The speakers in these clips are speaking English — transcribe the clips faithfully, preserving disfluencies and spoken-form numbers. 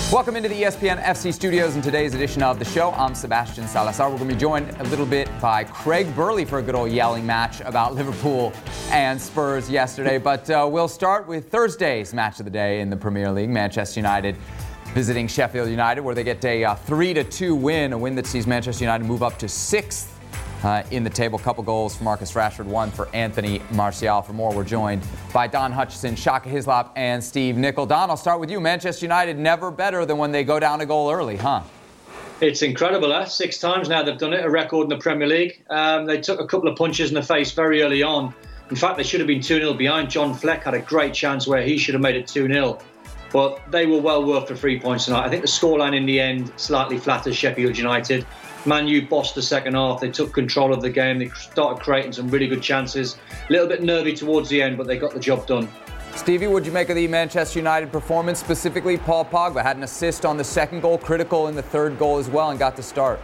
Welcome into the E S P N F C studios in today's edition of the show. I'm Sebastian Salazar. We're going to be joined a little bit by Craig Burley for a good old yelling match about Liverpool and Spurs yesterday. But uh, we'll start with Thursday's match of the day in the Premier League. Manchester United visiting Sheffield United, where they get a uh, three to two win, a win that sees Manchester United move up to sixth Uh, in the table. Couple goals for Marcus Rashford, one for Anthony Martial. For more, we're joined by Don Hutchison, Shaka Hislop, and Steve Nicol. Don, I'll start with you. Manchester United never better than when they go down a goal early, huh? It's incredible, huh? Six times now they've done it, a record in the Premier League. Um, they took a couple of punches in the face very early on. In fact, they should have been two nil behind. John Fleck had a great chance where he should have made it two nil. But they were well worth the three points tonight. I think the scoreline in the end slightly flatters Sheffield United. Man U bossed the second half. They took control of the game. They started creating some really good chances. A little bit nervy towards the end, but they got the job done. Stevie, what'd you make of the Manchester United performance? Specifically, Paul Pogba had an assist on the second goal, critical in the third goal as well, and got the start.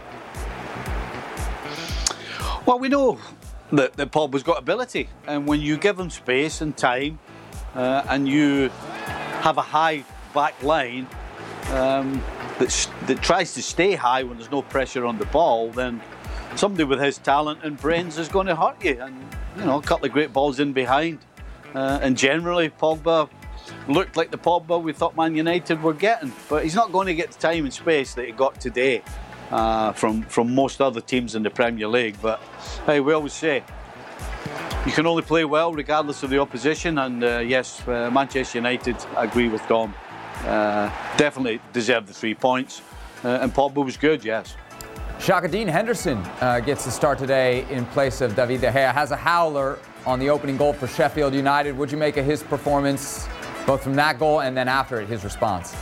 Well, we know that, that Pogba's got ability. And when you give him space and time, uh, and you have a high back line, um, That, that tries to stay high when there's no pressure on the ball, then somebody with his talent and brains is going to hurt you. And, you know, a couple of great balls in behind. Uh, and generally, Pogba looked like the Pogba we thought Man United were getting. But he's not going to get the time and space that he got today uh, from, from most other teams in the Premier League. But, hey, we always say, you can only play well regardless of the opposition. And, uh, yes, uh, Manchester United, I agree with Dom. Uh, definitely deserved the three points, uh, and Pogba was good, yes. Shaka, Dean Henderson uh, gets the start today in place of David De Gea. Has a howler on the opening goal for Sheffield United. What'd you make of his performance, both from that goal and then after it, his response?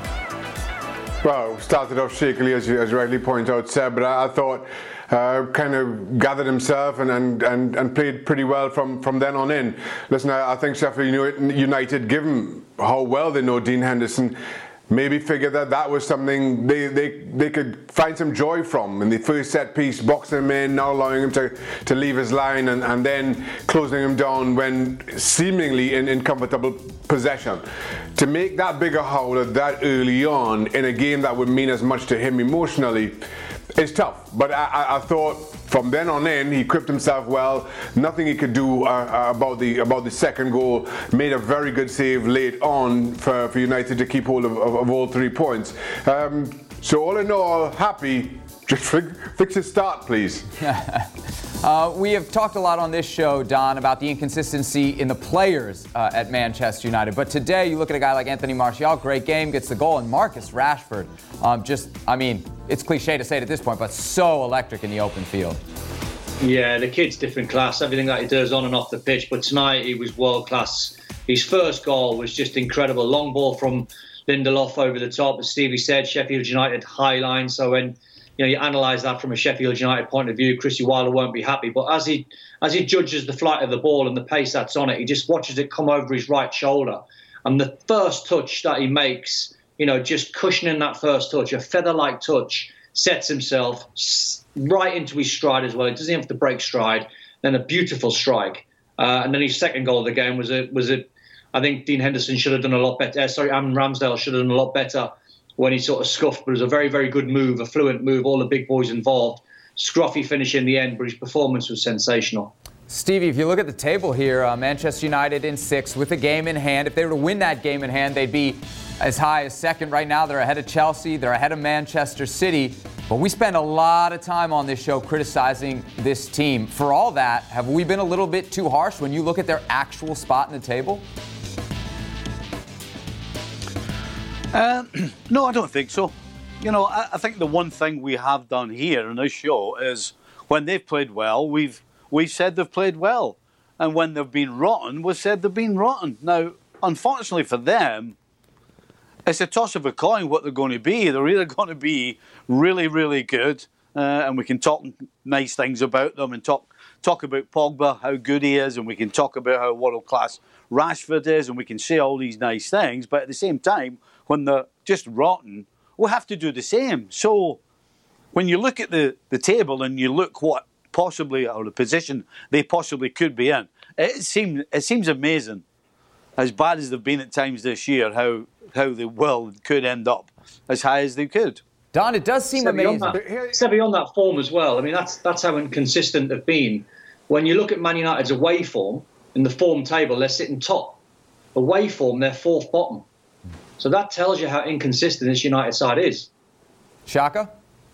Well, started off shakily, as you, as you rightly point out, Seb, but I, I thought uh, kind of gathered himself and, and, and, and played pretty well from, from then on in. Listen, I, I think Sheffield United, given how well they know Dean Henderson, maybe figured that that was something they, they, they could find some joy from in the first set piece, boxing him in, not allowing him to, to leave his line, and, and then closing him down when seemingly in, in comfortable possession. To make that bigger howler that early on in a game that would mean as much to him emotionally is tough. But I, I, I thought from then on in, he equipped himself well. Nothing he could do uh, about the about the second goal. Made a very good save late on for, for United to keep hold of, of, of all three points. Um, so all in all, happy. Just fix his start, please. uh, we have talked a lot on this show, Don, about the inconsistency in the players uh, at Manchester United. But today, you look at a guy like Anthony Martial, great game, gets the goal, and Marcus Rashford, um, just, I mean, it's cliche to say it at this point, but so electric in the open field. Yeah, the kid's different class, everything that he does on and off the pitch. But tonight, he was world class. His first goal was just incredible. Long ball from Lindelof over the top. As Stevie said, Sheffield United high line. So when you know you analyse that from a Sheffield United point of view, Chrissy Wilder won't be happy. But as he as he judges the flight of the ball and the pace that's on it, he just watches it come over his right shoulder. And the first touch that he makes, you know, just cushioning that first touch, a feather-like touch, sets himself right into his stride as well. He doesn't have to break stride. Then a beautiful strike. Uh, and then his second goal of the game was a was a. I think Dean Henderson should have done a lot better. Uh, sorry, Aaron Ramsdale should have done a lot better when he sort of scuffed. But it was a very, very good move, a fluent move. All the big boys involved. Scruffy finish in the end, but his performance was sensational. Stevie, if you look at the table here, uh, Manchester United in sixth with a game in hand. If they were to win that game in hand, they'd be as high as second right now. They're ahead of Chelsea. They're ahead of Manchester City. But we spend a lot of time on this show criticizing this team. For all that, have we been a little bit too harsh when you look at their actual spot in the table? Uh, no, I don't think so. You know, I, I think the one thing we have done here in this show is when they've played well, we've we've said they've played well. And when they've been rotten, we've said they've been rotten. Now, unfortunately for them, it's a toss of a coin what they're going to be. They're either going to be really, really good, uh, and we can talk nice things about them and talk talk about Pogba, how good he is, and we can talk about how world-class Rashford is, and we can say all these nice things, but at the same time, when they're just rotten, we'll have to do the same. So when you look at the, the table and you look what possibly, or the position they possibly could be in, it seems, it seems amazing as bad as they've been at times this year, how how they will could end up as high as they could. Don, it does seem Sebby, amazing. On that, Sebby, on that form as well. I mean, that's that's how inconsistent they've been. When you look at Man United's away form, in the form table, they're sitting top. Away form, they're fourth bottom. So that tells you how inconsistent this United side is. Shaka?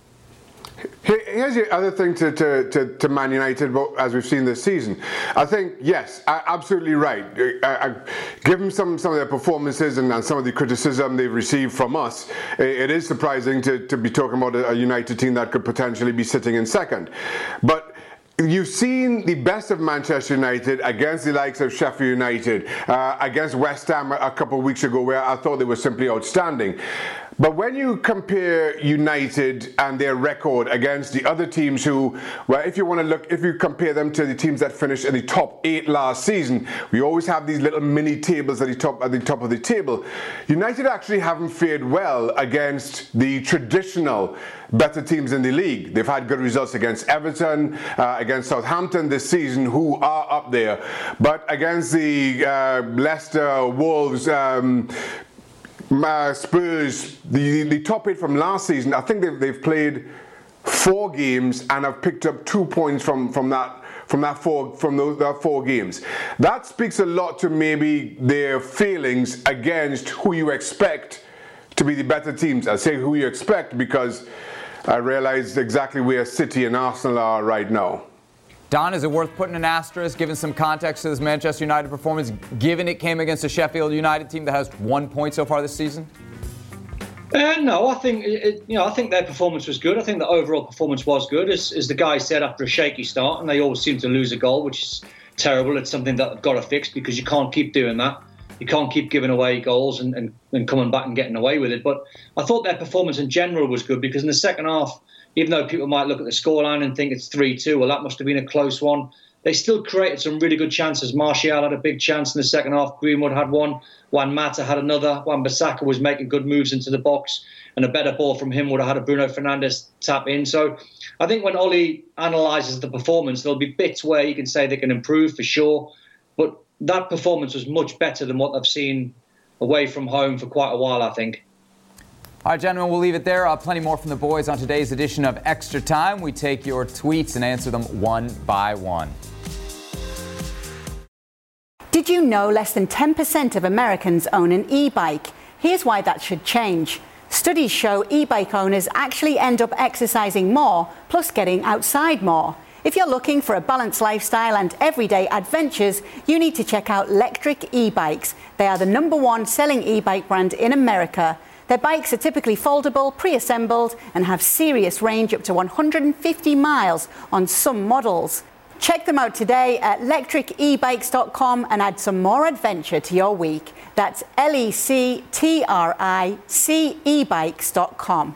Here's the other thing to, to, to, to Man United, as we've seen this season. I think, yes, absolutely right. I, I, given some, some of their performances and, and some of the criticism they've received from us, it, it is surprising to, to be talking about a, a United team that could potentially be sitting in second. But you've seen the best of Manchester United against the likes of Sheffield United, uh, against West Ham a couple of weeks ago, where I thought they were simply outstanding. But when you compare United and their record against the other teams who, well, if you want to look, if you compare them to the teams that finished in the top eight last season, we always have these little mini tables at the top at the top of the table. United actually haven't fared well against the traditional better teams in the league. They've had good results against Everton, uh, against Southampton this season, who are up there. But against the uh, Leicester, Wolves, um, Uh, Spurs, the, the top eight from last season, I think they've, they've played four games and have picked up two points from, from that from that four from those that four games. That speaks a lot to maybe their feelings against who you expect to be the better teams. I say who you expect because I realize exactly where City and Arsenal are right now. Don, is it worth putting an asterisk, given some context to this Manchester United performance, given it came against a Sheffield United team that has one point so far this season? Uh, no, I think it, you know I think their performance was good. I think the overall performance was good, as, as the guy said, after a shaky start, and they always seem to lose a goal, which is terrible. It's something that they've got to fix because you can't keep doing that. You can't keep giving away goals and, and, and coming back and getting away with it. But I thought their performance in general was good because in the second half, even though people might look at the scoreline and think it's three two, well, that must have been a close one, they still created some really good chances. Martial had a big chance in the second half. Greenwood had one. Juan Mata had another. Wan-Bissaka was making good moves into the box, and a better ball from him would have had a Bruno Fernandes tap in. So I think when Ollie analyses the performance, there'll be bits where you can say they can improve for sure. But that performance was much better than what they've seen away from home for quite a while, I think. All right, gentlemen, we'll leave it there. Uh, plenty more from the boys on today's edition of Extra Time. We take your tweets and answer them one by one. Did you know less than ten percent of Americans own an e-bike? Here's why that should change. Studies show e-bike owners actually end up exercising more, plus getting outside more. If you're looking for a balanced lifestyle and everyday adventures, you need to check out Lectric e-bikes. They are the number one selling e-bike brand in America. Their bikes are typically foldable, pre-assembled, and have serious range up to one hundred fifty miles on some models. Check them out today at lectric e bikes dot com and add some more adventure to your week. That's L E C T R I C e bikes dot com.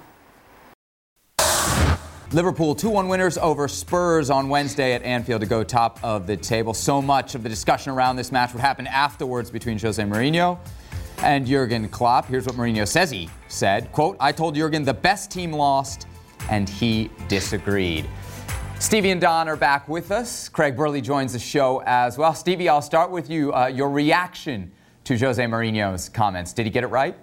Liverpool two one winners over Spurs on Wednesday at Anfield to go top of the table. So much of the discussion around this match would happen afterwards between Jose Mourinho and Jurgen Klopp. Here's what Mourinho says he said. Quote, "I told Jurgen the best team lost, and he disagreed." Stevie and Don are back with us. Craig Burley joins the show as well. Stevie, I'll start with you. Uh, your reaction to Jose Mourinho's comments. Did he get it right?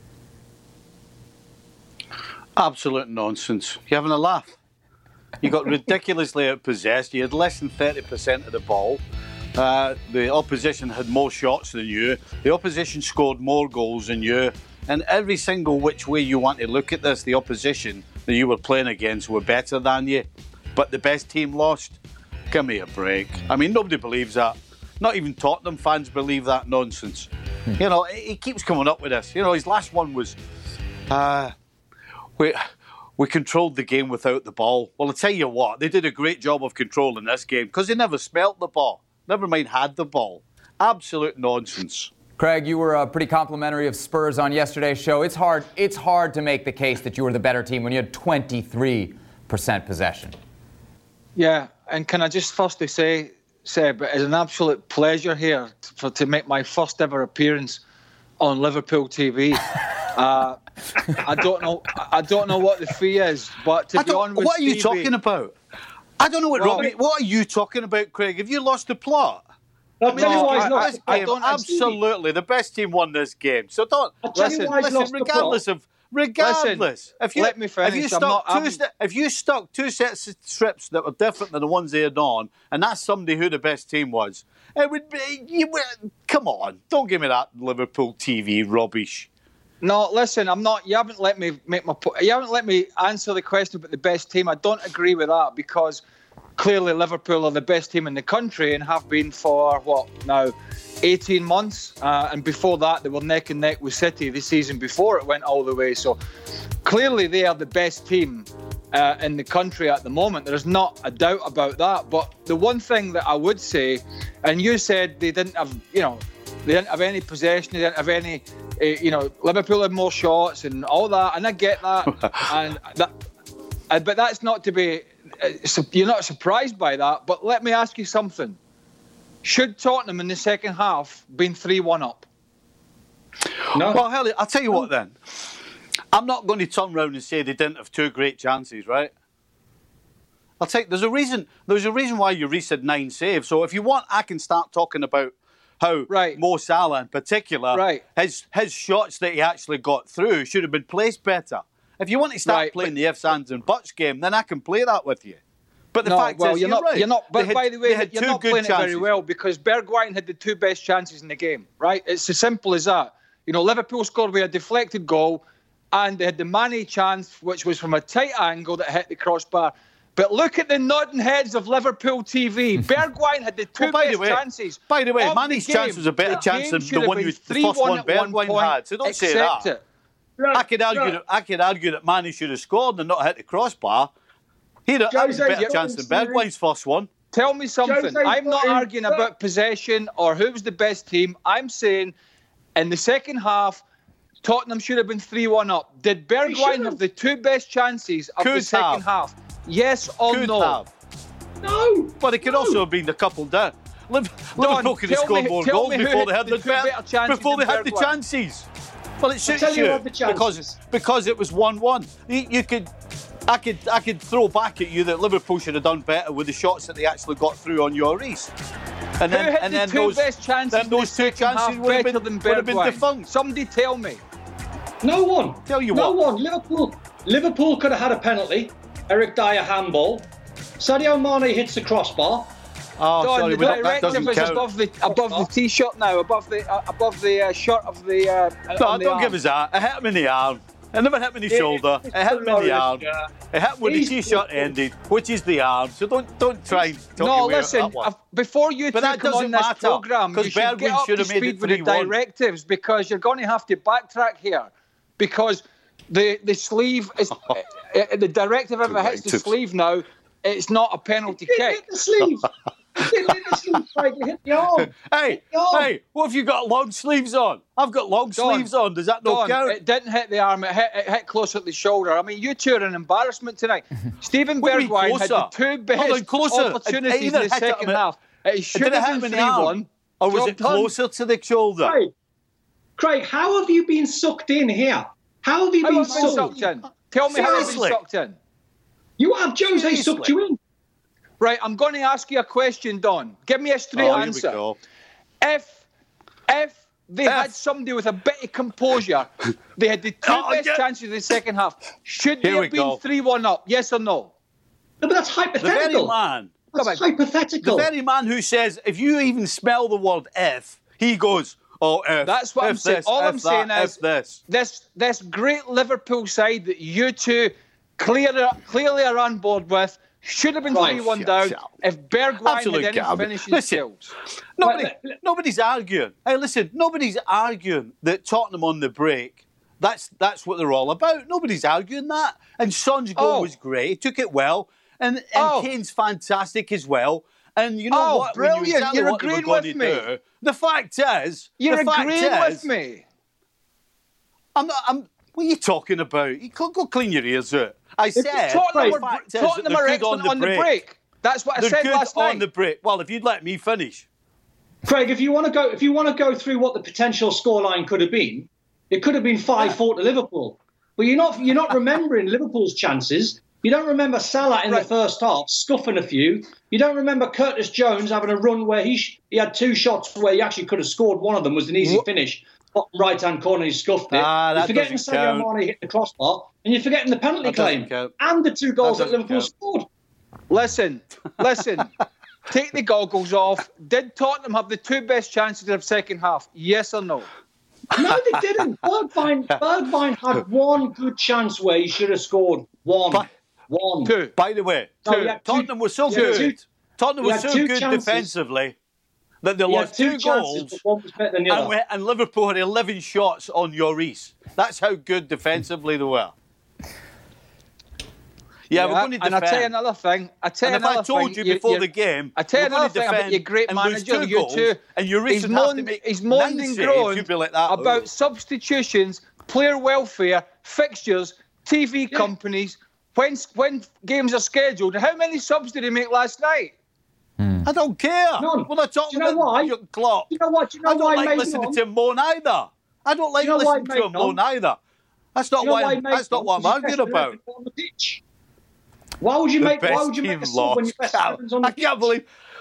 Absolute nonsense. You're having a laugh. You got ridiculously outpossessed. You had less than thirty percent of the ball. Uh, the opposition had more shots than you. The opposition scored more goals than you. And every single which way you want to look at this, the opposition that you were playing against were better than you. But the best team lost? Give me a break. I mean, nobody believes that. Not even Tottenham fans believe that nonsense. Hmm. You know, he keeps coming up with this. You know, his last one was, uh, we, we controlled the game without the ball. Well, I'll tell you what, they did a great job of controlling this game because they never smelt the ball. Never mind had the ball. Absolute nonsense. Craig, you were uh, pretty complimentary of Spurs on yesterday's show. It's hard, it's hard to make the case that you were the better team when you had twenty-three percent possession. Yeah, and can I just firstly say, Seb, it's an absolute pleasure here for to make my first ever appearance on Liverpool T V. uh, I don't know, I don't know what the fee is, but to I be on with what are you Stevie, talking about? I don't know what well, Robbie. What are you talking about, Craig? Have you lost the plot? I'll I mean, tell you this why game- he's lost this the game, plot. absolutely, the best team won this game. So don't I'll tell you listen. why he's Listen, lost the regardless plot. of regardless, Listen, if you let me if you finish. I'm stuck not- two I'm- st- if you stuck two sets of strips that were different than the ones they had on, and that's somebody who the best team was, it would be. You, would- come on, don't give me that Liverpool T V rubbish. No, listen, I'm not. You haven't let me make my. po- You haven't let me answer the question about the best team. I don't agree with that because clearly Liverpool are the best team in the country and have been for what now, eighteen months, uh, and before that they were neck and neck with City the season before it went all the way. So clearly they are the best team uh, in the country at the moment. There's not a doubt about that. But the one thing that I would say, and you said they didn't have, you know, they didn't have any possession, they didn't have any. Uh, you know, Liverpool had more shots and all that, and I get that, and that, uh, but that's not to be. Uh, su- you're not surprised by that. But let me ask you something: should Tottenham in the second half been three one up? No. Well, hell, I'll tell you what then. I'm not going to turn round and say they didn't have two great chances, right? I'll take. There's a reason. There's a reason why Lloris had nine saves. So if you want, I can start talking about how Right. Mo Salah in particular, Right. his his shots that he actually got through should have been placed better. If you want to start Right, playing but- the ifs, ands and buts game, then I can play that with you. But the no, fact well, is, you're you're not. right. You're not. They But had- by the way, they had you're two not good playing it very chances. well because Bergwijn had the two best chances in the game. Right? It's as simple as that. You know, Liverpool scored with a deflected goal, and they had the Mane chance, which was from a tight angle that hit the crossbar. But look at the nodding heads of Liverpool T V. Bergwijn had the two Well, by the best way- chances. by the way, of Mane's the chance game. was a better The chance game than should the have one been you- the three first one at one Bergwijn point. had, so don't say Accept that. it. I could argue Right. that I could argue that Mane should have scored and not hit the crossbar. He'd have had a Jose, better you're chance than serious. Bergwijn's first one. Tell me something. Jose's I'm not not in- arguing about possession or who's the best team. I'm saying in the second half, Tottenham should have been three one up. Did Bergwijn should've. have the two best chances of the Could second have. half? Yes or Could no? have. No. But it could no. also have been a couple down. Liv- Liverpool could have tell scored me- more tell goals me who before hit they had the the, two better- better chances before they than had the Bergwijn. chances. Well, it suits tell you you what the because chances- because it was one one. You, you could. I could I could throw back at you that Liverpool should have done better with the shots that they actually got through on Lloris. And Who then hit and the then two those best chances then in the those two second chances half would have better been, than would have been Bergwijn? defunct. Somebody tell me. No one. Tell you no what. one. Liverpool. Liverpool could have had a penalty. Eric Dyer handball. Sadio Mane hits the crossbar. Oh, Don, sorry, the we don't- that directive doesn't is count. above the above the t-shirt now, above the uh, above the uh, shirt of the. Uh, No, on the don't arm. give us that. It hit him in the arm. It never hit him in the It- shoulder. it's It hit him in the hilarious, arm. yeah. It hit him when the He's- t-shirt ended, which is the arm. So don't don't try and talk No, your way out of listen. that one. uh, Before you But two that come doesn't on this matter, program, you 'cause should get Bergwijn up should to have made speed it with the three one. directives because you're going to have to backtrack here because the the sleeve is uh, uh, the directive if it hits the Directives. sleeve now, it's not a penalty He didn't kick. hit the sleeve. He didn't hit the sleeve, Craig. He hit the arm. Hey, Don. hey, what have you got long sleeves on? I've got long Don, sleeves on. Does that not Don, count? it didn't hit the arm. It hit, it hit close at the shoulder. I mean, you two are an embarrassment tonight. Stephen What do you mean Bergwijn had the closer? two Hold on, best closer. It- it opportunities either in the hit it second on it- half. It It should did it have hit been him in the three arm? one. Or was Job it done. closer to the shoulder? Craig, Craig, how have you been sucked in here? How have you How been have I been sucked? sucked in? Tell me how I've been Seriously? sucked in. You have Jose Seriously? sucked you in. Right, I'm going to ask you a question, Don. Give me a straight Oh, here we answer. go. If if they If. had somebody with a bit of composure, they had the two Oh, best yeah. chances in the second half. Should they Here we have been go. three one up? Yes or no? No, but that's The very hypothetical. man, That's the hypothetical. very man who says if you even smell the word F, he goes, oh, F. That's what F I'm saying. this, All F I'm that, saying F is this. this this great Liverpool side that you two clear, clearly are on board with should have been Right, three one shut down up. if Bergwijn Absolute had any garbage. finishing Listen. skills. Nobody, Right, let- nobody's arguing. Hey, listen, nobody's arguing that Tottenham on the break. That's that's what they're all about. Nobody's arguing that. And Son's goal Oh. was great. He took it well, and and Oh. Kane's fantastic as well. And you know Oh, what? When you brilliant. exactly You're what they were agreeing going with to me. do, the fact is, You're the fact agreeing is, with me. I'm not. I'm. What are you talking about? You can't go clean your ears out. I said Tottenham, the were, fact is that Tottenham they're are good excellent on the on the break. break. That's what I They're said good last on night. the break. Well, if you'd let me finish. Craig, if you want to go, if you want to go through what the potential scoreline could have been, it could have been five four to Liverpool. But you're not, you're not remembering Liverpool's chances. You don't remember Salah in Right. the first half scuffing a few. You don't remember Curtis Jones having a run where he sh- he had two shots where he actually could have scored. One of them was an easy What? finish, right hand corner, he scuffed it. Ah, you're that forgetting doesn't Sadio count. Mane hit the crossbar, and you're forgetting the penalty That doesn't claim count. and the two goals that, That Liverpool doesn't scored. Listen, listen. Take the goggles off. Did Tottenham have the two best chances of the second half? Yes or no? No, they didn't. Bergwijn, Bergwijn had one good chance where he should have scored. One. But- One. Two. By the way, No, he had two- Tottenham was so he had good. two- Tottenham he was had so two good chances. defensively that they He had lost two two chances, goals. but one was better than the And, other. we, and Liverpool had eleven shots on Lloris. That's how good defensively they were. Yeah, we're going to defend. And I'll tell you another thing. I'll tell And you if I another told thing, you before you- the game, I tell you we're going another to thing about defend your great and lose manager, two you goals, two. and Lloris He's would have to moaned, make he's moaned nine and saves. groaned You'd be like that. about Oh. substitutions, player welfare, fixtures, T V companies, when when games are scheduled. How many subs did he make last night? I don't care. None. Well, I'm talking Do you know about why? your clock. Do you know what? Do you know I don't why like Mason listening on? to him moan either. I don't like Do you know why listening to him Mason moan on? either. That's not You know why. why I'm, that's not what I'm arguing about. On the pitch. Why would you The make? Why best would you make team a sub when your lost. best eleven's on the I can't believe.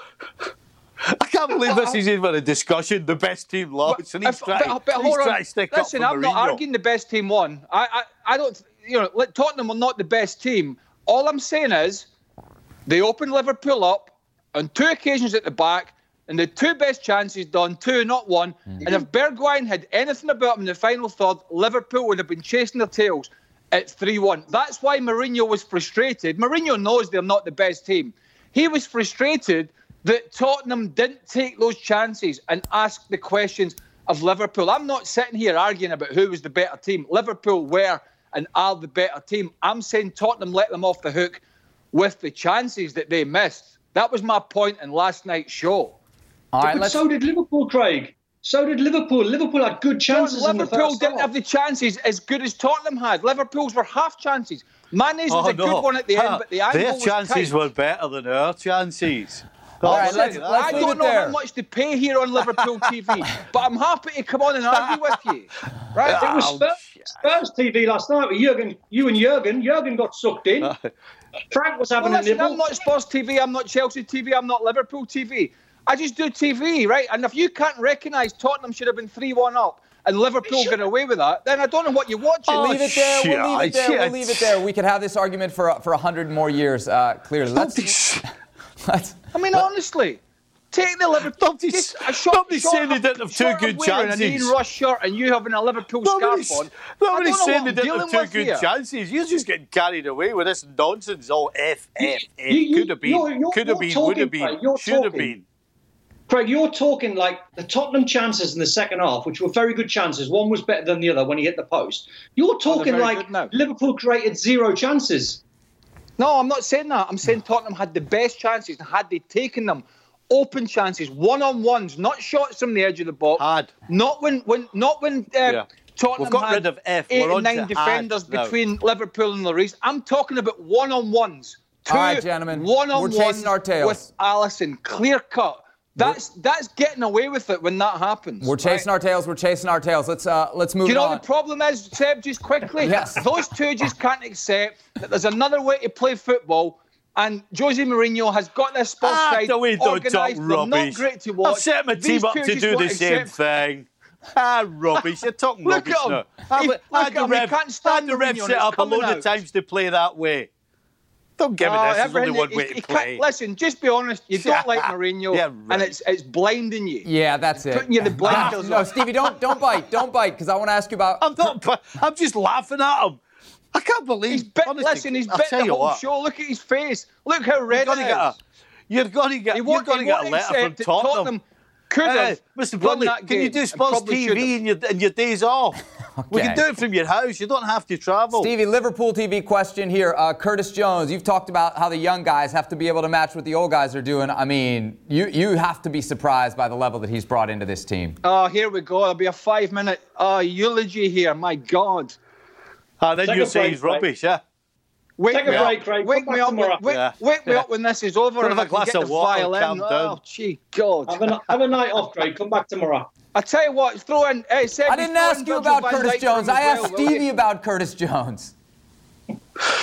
I can't believe this is even a discussion. The best team lost, and he's If- trying, but- but he's hold on. trying to stick Listen, up for I'm not Mourinho. arguing the best team won. I, I, I don't. You know, let- Tottenham are not the best team. All I'm saying is, they opened Liverpool up on two occasions at the back, and the two best chances done, two, not one. And if Bergwijn had anything about him in the final third, Liverpool would have been chasing their tails at three one. That's why Mourinho was frustrated. Mourinho knows they're not the best team. He was frustrated that Tottenham didn't take those chances and ask the questions of Liverpool. I'm not sitting here arguing about who was the better team. Liverpool were and are the better team. I'm saying Tottenham let them off the hook with the chances that they missed. That was my point in last night's show. All right, But let's. so did Liverpool, Craig. So did Liverpool. Liverpool had good chances No, in the Liverpool first didn't half. have the chances as good as Tottenham had. Liverpool's were half chances. Mane's Oh, was a no. good one at the end, Ah, but the angle their was chances tight. were better than our chances. All right, Listen, let's- let's I leave don't it know there. how much to pay here on Liverpool T V, but I'm happy to come on and argue with you. Right? It was Oh, Spurs, shit. Spurs T V last night with Jurgen, you and Jurgen. Jurgen got sucked in. Frank was having Well, a listen, nibble. I'm not Spurs T V, I'm not Chelsea T V, I'm not Liverpool T V. I just do T V, right? And if you can't recognise Tottenham should have been three one up and Liverpool got away with that, then I don't know what you're watching. We'll leave it there. We'll leave it there. We'll shit. leave it there. We could have this argument for for a hundred more years. Uh, clearly, let's. let's I mean, honestly, take the Liverpool. Nobody's- just a short, nobody's short saying they of- didn't have two short of good wearing chances. An Ian Rush shirt and you having a Liverpool Nobody's, scarf on. nobody's I don't know saying what they I'm didn't have dealing two with good here. chances. You're just getting carried away with this nonsense. All F, F, F. you- you- Could have been, you're- you're- could have you're been, would have talking, been, mate, you're should have talking. been. Craig, you're talking like the Tottenham chances in the second half, which were very good chances. One was better than the other when he hit the post. You're talking very like good now. Liverpool created zero chances. No, I'm not saying that. I'm saying Tottenham had the best chances, and had they taken them, open chances, one-on-ones, not shots from the edge of the box. Had. Not when, when, not when uh, Yeah. Tottenham We've got had rid of F. eight We're on and nine to defenders had now. between Liverpool and Lloris. I'm talking about one-on-ones. Two All right, gentlemen. one-on-ones We're chasing our tails. with Alisson, clear cut. That's that's getting away with it when that happens. We're chasing our tails. We're chasing our tails. Let's uh, let's move Do you know on. the problem is, Seb, just quickly? Yes. Those two just can't accept that there's another way to play football, and Jose Mourinho has got this Spurs Ah, side no, we don't talk organised. They're not rubbish. great to watch. I've set my These team up two to just do the won't same accept- thing. Ah, rubbish. You're talking Look rubbish at him. now. He- I, look I had at the him. He ref, can't I had stand the ref Mourinho and set it's up a coming load out. of times to play that way. Don't give me Oh, this. There's everything- only one he- way he to can't- play. Listen, just be honest. You don't like Mourinho, Yeah, and right. it's it's blinding you. Yeah, that's it. Putting you the blinders no, on. Stevie, don't don't bite, don't bite, because I want to ask you about. I'm not. I'm just laughing at him. I can't believe. He's bit. honestly, Listen, he's I'll bit tell the you whole what. show. Look at his face. Look how You're red going to it get a. is. You're going to get. He You're won't, going to he get a won't letter from accept that Tottenham. Tottenham could Hey, have Mister won Bully, that can you game do and Spurs probably T should V have. in your in your days off? We Okay. can do it from your house. You don't have to travel. Stevie, Liverpool T V question here. Uh, Curtis Jones, you've talked about how the young guys have to be able to match what the old guys are doing. I mean, you you have to be surprised by the level that he's brought into this team. Oh, here we go. There'll be a five-minute uh, eulogy here. My God. Ah, then Take you a say break, he's mate. rubbish, yeah? Wake Take a me break, up. Craig. Wake Come me back up. tomorrow. Wake, Yeah. wake me Yeah. up when this is over Have and a I can glass get of the water and violin. calm down. Oh, gee, God. Have a, have a night off, Craig. Come back tomorrow. I tell you what, throw in. Hey, Seb, I didn't throw in ask you Virgil about van Curtis Dijk for Jones. him I as asked well, will Stevie you? about Curtis Jones.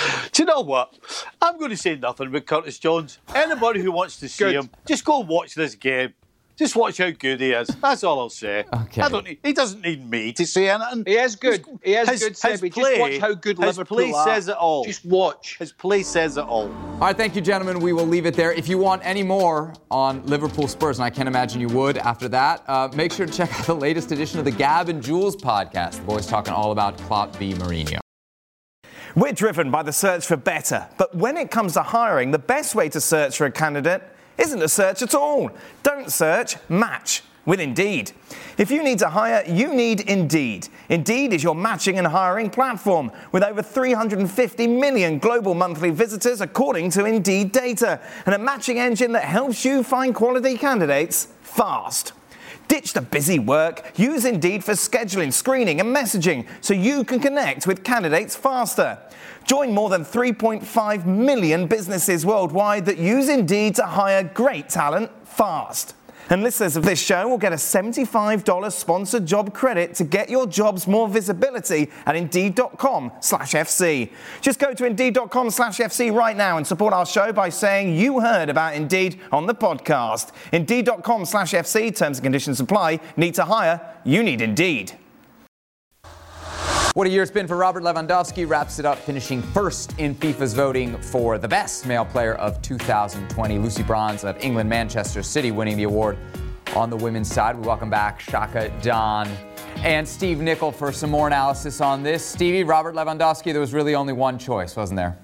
Do you know what? I'm going to say nothing about Curtis Jones. Anybody who wants to see Good. him, just go watch this game. Just watch how good he is. That's all I'll say. Okay. I don't need, he doesn't need me to say anything. He is good. His- He is his- good, his Sebby. play- Just watch how good his Liverpool play are. says it all. Just watch. His play says it all. All right, thank you, gentlemen. We will leave it there. If you want any more on Liverpool Spurs, and I can't imagine you would after that, uh, make sure to check out the latest edition of the Gab and Jules podcast. The boys talking all about Klopp v Mourinho. We're driven by the search for better, but when it comes to hiring, the best way to search for a candidate isn't to search at all. Don't search, match with Indeed. If you need to hire, you need Indeed. Indeed is your matching and hiring platform with over three hundred fifty million global monthly visitors according to Indeed data, and a matching engine that helps you find quality candidates fast. Ditch the busy work. Use Indeed for scheduling, screening and messaging so you can connect with candidates faster. Join more than three point five million businesses worldwide that use Indeed to hire great talent fast. And listeners of this show will get a seventy-five dollars sponsored job credit to get your jobs more visibility at Indeed.com slash FC. Just go to Indeed.com slash FC right now and support our show by saying you heard about Indeed on the podcast. Indeed.com slash FC, terms and conditions apply. Need to hire? You need Indeed. What a year it's been for Robert Lewandowski. Wraps it up, finishing first in FIFA's voting for the best male player of two thousand twenty. Lucy Bronze of England, Manchester City winning the award on the women's side. We welcome back Shaka, Don, and Steve Nicol for some more analysis on this. Stevie, Robert Lewandowski, there was really only one choice, wasn't there?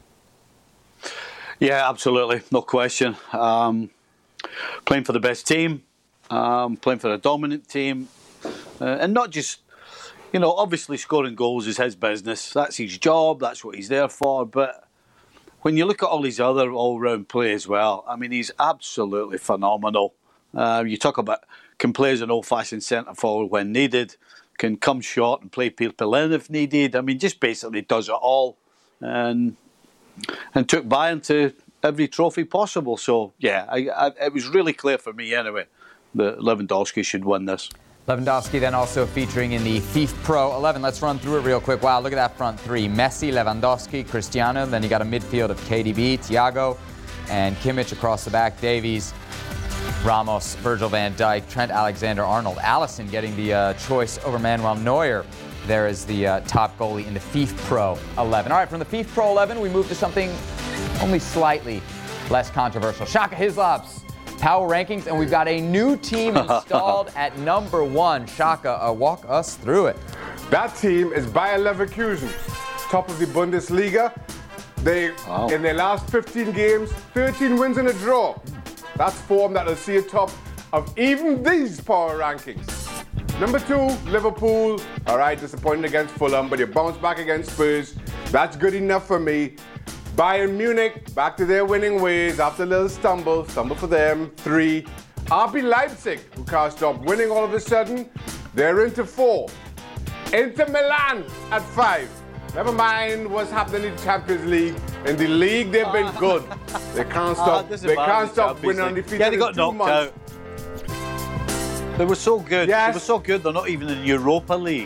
Yeah, absolutely. No question. Um, playing for the best team, um, playing for a dominant team, uh, and not just... You know, obviously scoring goals is his business. That's his job. That's what he's there for. But when you look at all his other all-round play as well, I mean, he's absolutely phenomenal. Uh, you talk about can play as an old-fashioned centre forward when needed, can come short and play people in if needed. I mean, just basically does it all, and and took Bayern to every trophy possible. So yeah, I, I, it was really clear for me anyway that Lewandowski should win this. Lewandowski then also featuring in the FIFA Pro eleven. Let's run through it real quick. Wow, look at that front three. Messi, Lewandowski, Cristiano. Then you got a midfield of K D B, Thiago, and Kimmich across the back. Davies, Ramos, Virgil van Dijk, Trent Alexander-Arnold. Alisson getting the uh, choice over Manuel Neuer. There is the uh, top goalie in the FIFA Pro eleven. All right, from the FIFA Pro eleven, we move to something only slightly less controversial. Shaka Hislop's power rankings, and we've got a new team installed at number one. Shaka, uh, walk us through it. That team is Bayer Leverkusen, top of the Bundesliga. They, Wow. in their last fifteen games, thirteen wins and a draw. That's form that will see a top of even these power rankings. Number two, Liverpool. All right, disappointed against Fulham, but you bounce back against Spurs. That's good enough for me. Bayern Munich, back to their winning ways after a little stumble. Stumble for them. Three. R B Leipzig, who can't stop winning all of a sudden. They're into four. Inter Milan at five. Never mind what's happening in the Champions League. In the league, they've been good. They can't stop. doesn't they matter, can't the stop Champions winning League. undefeated Yeah, they in got two knocked months. out. They were so good. Yes. They were so good, they're not even in Europa League.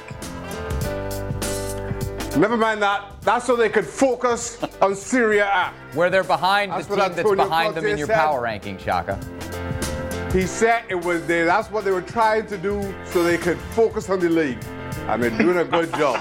Never mind that. That's so they could focus on Serie A. Where they're behind That's the what team that's Antonio behind them in Conte your said. power ranking, Shaka. He said it was they, that's what they were trying to do so they could focus on the league. And they're doing a good job.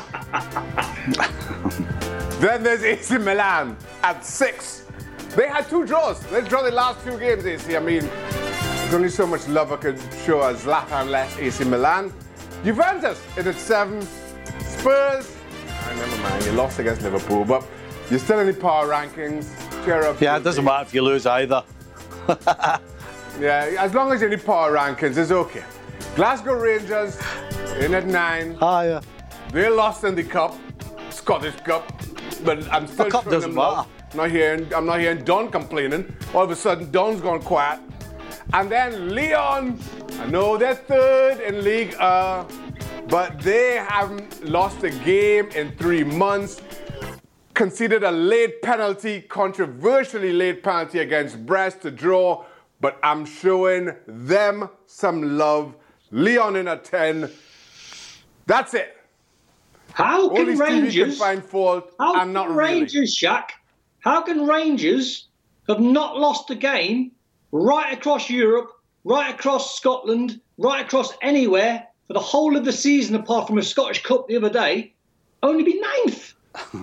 Then there's A C Milan at six. They had two draws. They draw the last two games, A C. I mean, there's only so much love I could show as Zlatan less A C Milan. Juventus is at seven. Spurs, oh, never mind, you lost against Liverpool, but you're still in the power rankings. Cheer up. Yeah, it doesn't matter if you lose either. Yeah, as long as you're in the power rankings, it's okay. Glasgow Rangers in at nine. Ah, yeah. They lost in the cup, Scottish Cup, but I'm still The cup showing doesn't them love. matter. I'm not hearing, I'm not hearing Don complaining. All of a sudden, Don's gone quiet. And then Lyon, I know they're third in League Uh, but they haven't lost a game in three months. Conceded a late penalty, controversially late penalty against Brest to draw, but I'm showing them some love. Lyon in at ten. That's it. How can Only Stevie Rangers can find fault How and not can really. Rangers, Shaq? How can Rangers have not lost a game right across Europe, right across Scotland, right across anywhere for the whole of the season, apart from a Scottish Cup the other day, only be ninth?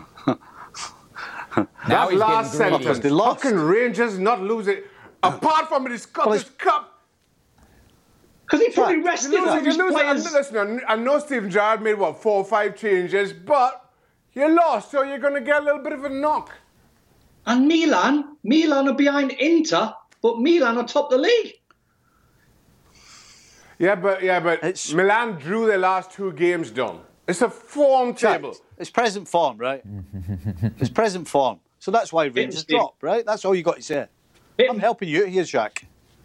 Now That he's last getting greedy. sentence. They How lost. can Rangers not lose it? Apart from the Scottish Cup. Because he probably Right. rested You're all losing, his you're losing. players. Listen, I know Steven Gerrard made, what, four or five changes, but you lost, so you're going to get a little bit of a knock. And Milan, Milan are behind Inter, but Milan are top the league. Yeah, but yeah, but It's- Milan drew their last two games done. It's a form table. It's present form, right? It's present form. So that's why Rangers Steve. drop, right? That's all you got to say. Hit I'm him. helping you here, Jack.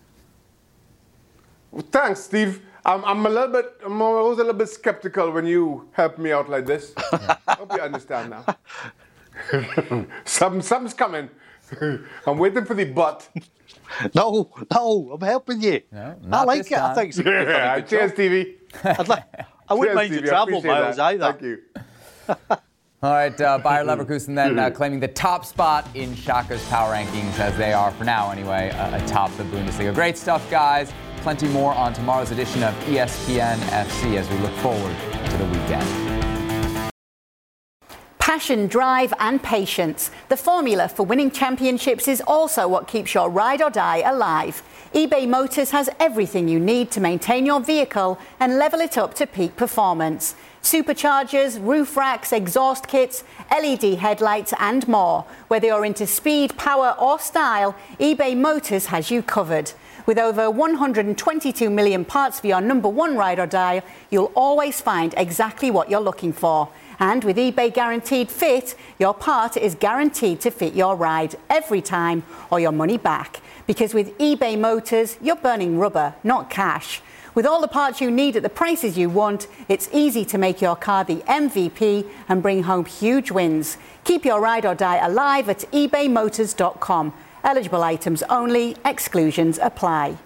Well, thanks, Steve. I'm, I'm a little bit, I'm always a little bit skeptical when you help me out like this. Hope you understand now. Some, something's coming. I'm waiting for the but. No, no, I'm helping you. No, I not like this it. I time. think it's a good, Yeah, good cheers, job. Stevie. I'd like, I wouldn't Cheers, mind your Stevie. I travel appreciate miles that. either. Thank you. All right, uh, Bayer Leverkusen then uh, claiming the top spot in Schalke's power rankings, as they are for now anyway, uh, atop the Bundesliga. Great stuff, guys. Plenty more on tomorrow's edition of E S P N F C as we look forward to the weekend. Passion, drive and patience. The formula for winning championships is also what keeps your ride or die alive. eBay Motors has everything you need to maintain your vehicle and level it up to peak performance. Superchargers, roof racks, exhaust kits, L E D headlights and more. Whether you're into speed, power or style, eBay Motors has you covered. With over one hundred twenty-two million parts for your number one ride or die, you'll always find exactly what you're looking for. And with eBay Guaranteed Fit, your part is guaranteed to fit your ride every time or your money back. Because with eBay Motors, you're burning rubber, not cash. With all the parts you need at the prices you want, it's easy to make your car the M V P and bring home huge wins. Keep your ride or die alive at ebay motors dot com. Eligible items only, exclusions apply.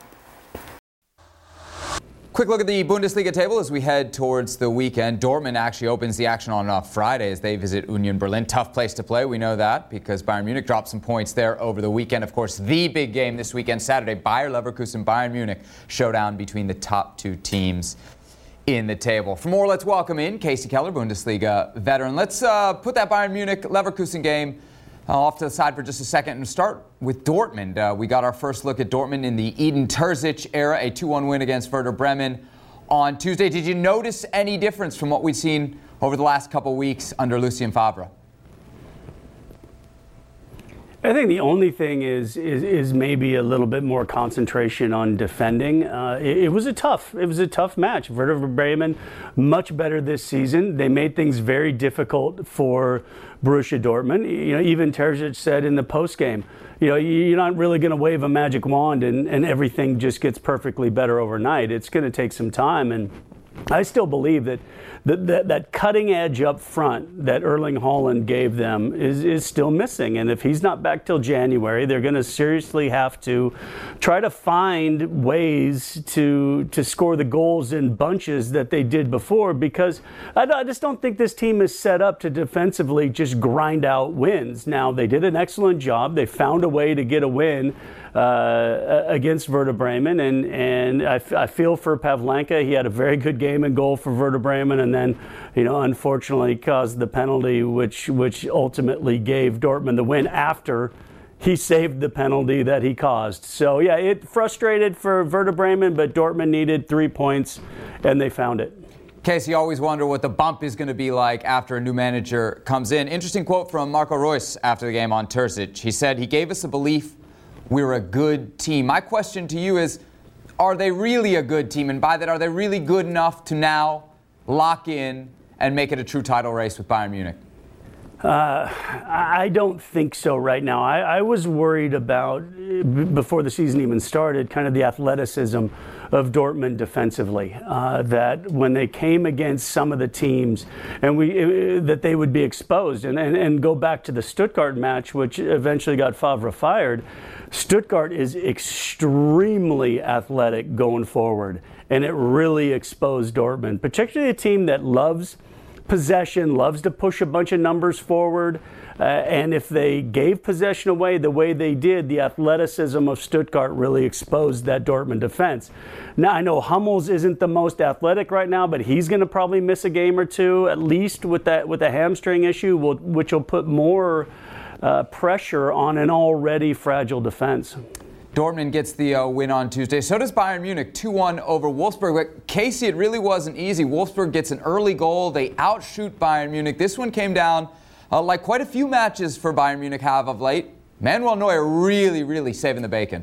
Quick look at the Bundesliga table as we head towards the weekend. Dortmund actually opens the action on uh, Friday as they visit Union Berlin. Tough place to play, we know that, because Bayern Munich dropped some points there over the weekend. Of course, the big game this weekend, Saturday, Bayer Leverkusen, Bayern Munich, showdown between the top two teams in the table. For more, let's welcome in Casey Keller, Bundesliga veteran. Let's uh, put that Bayern Munich-Leverkusen game Uh, off to the side for just a second and start with Dortmund. Uh, we got our first look at Dortmund in the Edin Terzic era, a two one win against Werder Bremen on Tuesday. Did you notice any difference from what we've seen over the last couple weeks under Lucien Favre? I think the only thing is is, is maybe a little bit more concentration on defending. Uh, it, it was a tough it was a tough match. Werder Bremen much better this season. They made things very difficult for Borussia Dortmund. You know, even Terzic said in the post game, you know, you're not really going to wave a magic wand and, and everything just gets perfectly better overnight. It's going to take some time, and I still believe that that, that that cutting edge up front that Erling Haaland gave them is, is still missing. And if he's not back till January, they're going to seriously have to try to find ways to to score the goals in bunches that they did before, because I, I just don't think this team is set up to defensively just grind out wins. Now, they did an excellent job. They found a way to get a win Uh, against Werder Bremen, and and I, f- I feel for Pavlenka. He had a very good game and goal for Werder Bremen, and then, you know, unfortunately caused the penalty, which which ultimately gave Dortmund the win after he saved the penalty that he caused. So yeah, it frustrated for Werder Bremen, but Dortmund needed three points, and they found it. Casey, you always wonder what the bump is going to be like after a new manager comes in. Interesting quote from Marco Reus after the game on Terzic. He said, "He gave us a belief we're a good team." My question to you is, are they really a good team? And by that, are they really good enough to now lock in and make it a true title race with Bayern Munich? Uh, I don't think so right now. I, I was worried about, before the season even started, kind of the athleticism of Dortmund defensively. Uh, that when they came against some of the teams, and we uh, that they would be exposed. And, and, and go back to the Stuttgart match, which eventually got Favre fired. Stuttgart is extremely athletic going forward, and it really exposed Dortmund, particularly a team that loves possession, loves to push a bunch of numbers forward. Uh, and if they gave possession away the way they did, the athleticism of Stuttgart really exposed that Dortmund defense. Now, I know Hummels isn't the most athletic right now, but he's going to probably miss a game or two, at least with that with a hamstring issue, which will put more uh, pressure on an already fragile defense. Dortmund gets the uh, win on Tuesday. So does Bayern Munich, two one over Wolfsburg. But Casey, it really wasn't easy. Wolfsburg gets an early goal. They outshoot Bayern Munich. This one came down uh, like quite a few matches for Bayern Munich have of late. Manuel Neuer really, really saving the bacon.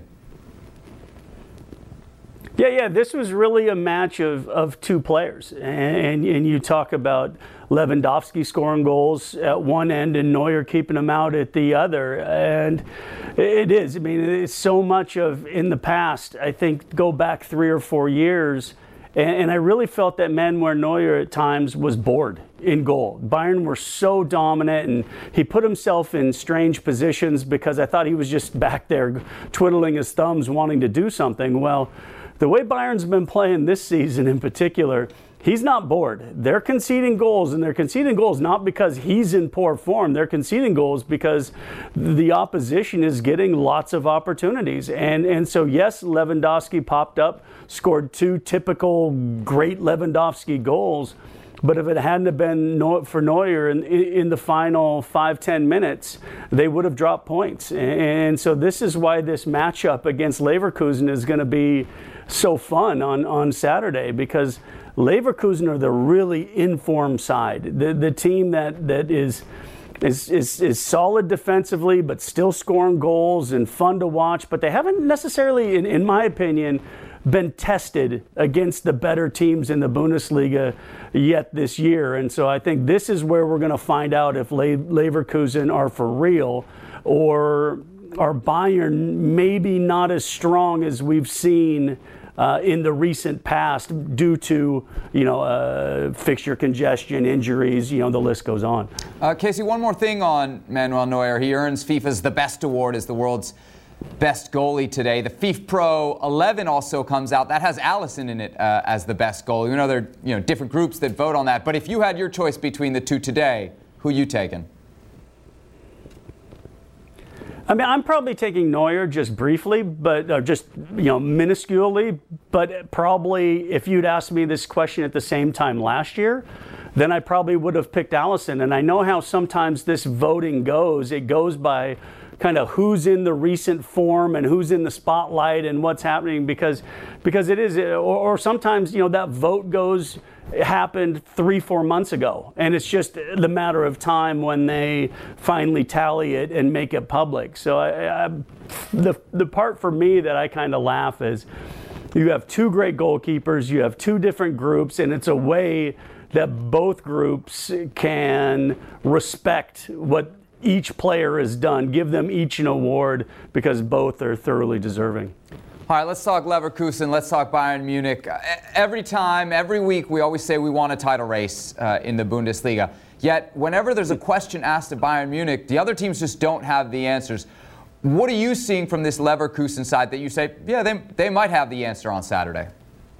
Yeah, yeah, this was really a match of, of two players. And, and you talk about Lewandowski scoring goals at one end and Neuer keeping them out at the other. And it is. I mean, it's so much of in the past, I think, go back three or four years. And, and I really felt that Manuel Neuer at times was bored in goal. Bayern were so dominant, and he put himself in strange positions because I thought he was just back there twiddling his thumbs wanting to do something. Well, the way Bayern's been playing this season in particular, he's not bored. They're conceding goals, and they're conceding goals not because he's in poor form. They're conceding goals because the opposition is getting lots of opportunities. And and so, yes, Lewandowski popped up, scored two typical great Lewandowski goals. But if it hadn't have been for Neuer in, in the final five, ten minutes, they would have dropped points. And so this is why this matchup against Leverkusen is going to be so fun on, on Saturday, because Leverkusen are the really informed side, the the team that that is is is, is solid defensively, but still scoring goals and fun to watch. But they haven't necessarily, in, in my opinion, been tested against the better teams in the Bundesliga yet this year. And so I think this is where we're going to find out if Le- Leverkusen are for real, or are Bayern maybe not as strong as we've seen Uh, in the recent past due to, you know, uh, fixture congestion, injuries, you know, the list goes on. Uh, Casey, one more thing on Manuel Neuer. He earns FIFA's The Best Award as the world's best goalie today. The FIFA Pro eleven also comes out. That has Alisson in it uh, as the best goalie. We know there are, you know, different groups that vote on that. But if you had your choice between the two today, who you taking? I mean, I'm probably taking Neuer just briefly, but uh, just, you know, minusculely. But probably if you'd asked me this question at the same time last year, then I probably would have picked Alisson. And I know how sometimes this voting goes. It goes by kind of who's in the recent form and who's in the spotlight and what's happening, because because it is, or, or sometimes, you know, that vote goes, it happened three, four months ago, and it's just the matter of time when they finally tally it and make it public. So I, I, the the part for me that I kind of laugh is you have two great goalkeepers, you have two different groups, and it's a way that both groups can respect what each player has done, give them each an award, because both are thoroughly deserving. All right, let's talk Leverkusen. Let's talk Bayern Munich. Every time, every week, we always say we want a title race uh, in the Bundesliga. Yet, whenever there's a question asked of Bayern Munich, the other teams just don't have the answers. What are you seeing from this Leverkusen side that you say, yeah, they, they might have the answer on Saturday?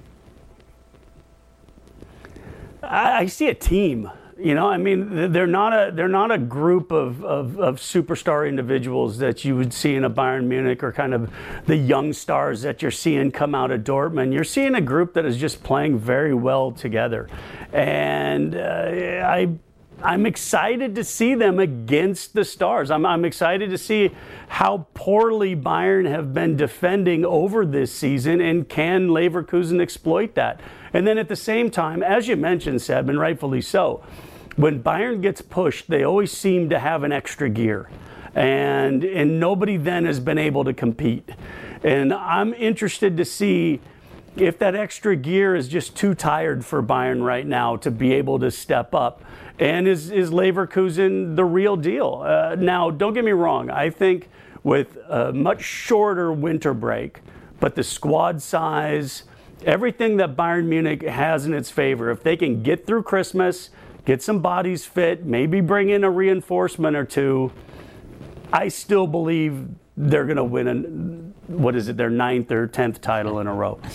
I, I see a team. You know, I mean, they're not a they're not a group of, of, of superstar individuals that you would see in a Bayern Munich, or kind of the young stars that you're seeing come out of Dortmund. You're seeing a group that is just playing very well together, and uh, I I'm excited to see them against the stars. I'm I'm excited to see how poorly Bayern have been defending over this season, and can Leverkusen exploit that? And then at the same time, as you mentioned, Seb, and rightfully so, when Bayern gets pushed, they always seem to have an extra gear. And and nobody then has been able to compete. And I'm interested to see if that extra gear is just too tired for Bayern right now to be able to step up. And is, is Leverkusen the real deal? Uh, now, don't get me wrong. I think with a much shorter winter break, but the squad size, everything that Bayern Munich has in its favor, if they can get through Christmas, get some bodies fit, maybe bring in a reinforcement or two, I still believe they're going to win, an, what is it, their ninth or tenth title in a row.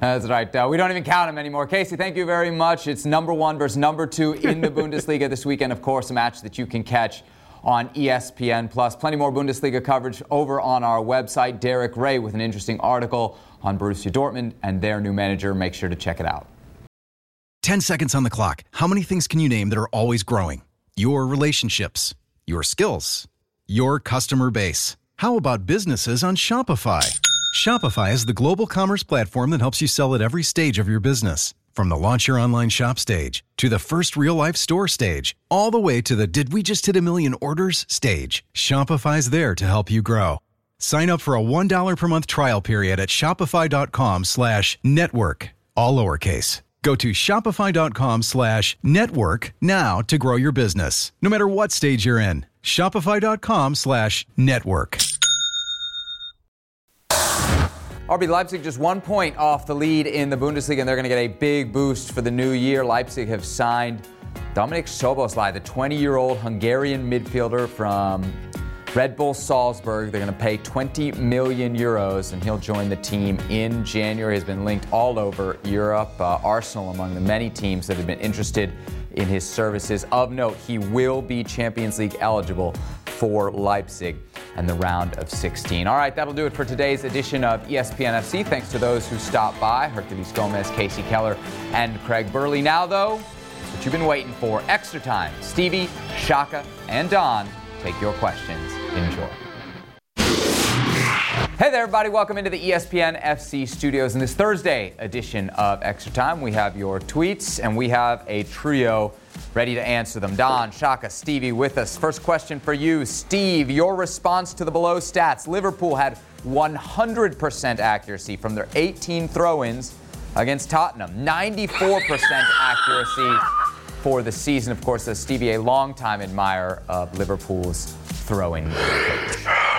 That's right. Uh, we don't even count him anymore. Casey, thank you very much. It's number one versus number two in the Bundesliga this weekend. Of course, a match that you can catch on E S P N Plus. Plenty more Bundesliga coverage over on our website. Derek Ray with an interesting article on Borussia Dortmund and their new manager. Make sure to check it out. Ten seconds on the clock. How many things can you name that are always growing? Your relationships, your skills, your customer base. How about businesses on Shopify? Shopify is the global commerce platform that helps you sell at every stage of your business. From the launch your online shop stage, to the first real-life store stage, all the way to the did we just hit a million orders stage. Shopify's there to help you grow. Sign up for a one dollar per month trial period at shopify.com slash network, all lowercase. Go to shopify.com slash network now to grow your business, no matter what stage you're in. Shopify.com slash network. R B Leipzig just one point off the lead in the Bundesliga, and they're going to get a big boost for the new year. Leipzig have signed Dominik Szoboszlai, the twenty-year-old Hungarian midfielder from Red Bull Salzburg. They're going to pay twenty million euros, and he'll join the team in January. He's been linked all over Europe. Uh, Arsenal among the many teams that have been interested in his services. Of note, he will be Champions League eligible for Leipzig and the round of sixteen. All right, that'll do it for today's edition of E S P N F C. Thanks to those who stopped by, Herculez Gomez, Casey Keller, and Craig Burley. Now, though, what you've been waiting for, extra time. Stevie, Shaka, and Don take your questions. Enjoy. Hey there, everybody. Welcome into the E S P N F C studios. In this Thursday edition of Extra Time, we have your tweets, and we have a trio ready to answer them. Don, Shaka, Stevie with us. First question for you, Steve. Your response to the below stats. Liverpool had one hundred percent accuracy from their eighteen throw-ins against Tottenham. ninety-four percent accuracy for the season. Of course, as Stevie, a longtime admirer of Liverpool's throwing coach.